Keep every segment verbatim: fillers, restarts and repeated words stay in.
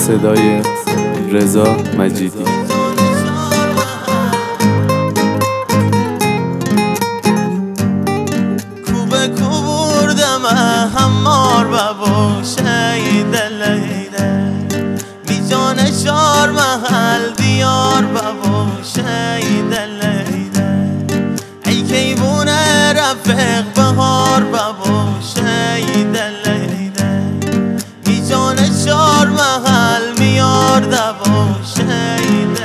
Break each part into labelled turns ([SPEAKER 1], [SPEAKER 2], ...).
[SPEAKER 1] صدای رضا مجیدی.
[SPEAKER 2] کوبه کوردم همار بابا شهید لیده میجان شار محل دیار بابا شهید لیده ای کیبونه رفیق بهار بابا شهید لیده میجان شار محل میار دبا شهید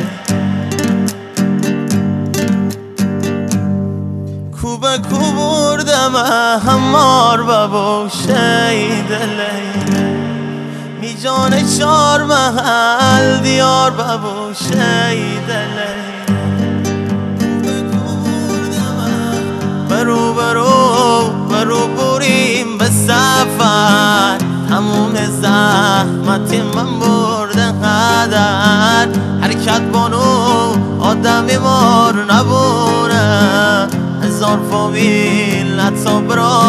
[SPEAKER 2] کوبه کوبردم همار بابا شهید لیله میجان چار محل دیار بابا شهید لیله برو برو برو بریم به سفر تموم زحمت من برده قدر حرکت بانو آدمی مار نبونه هزار فامیل حتی برا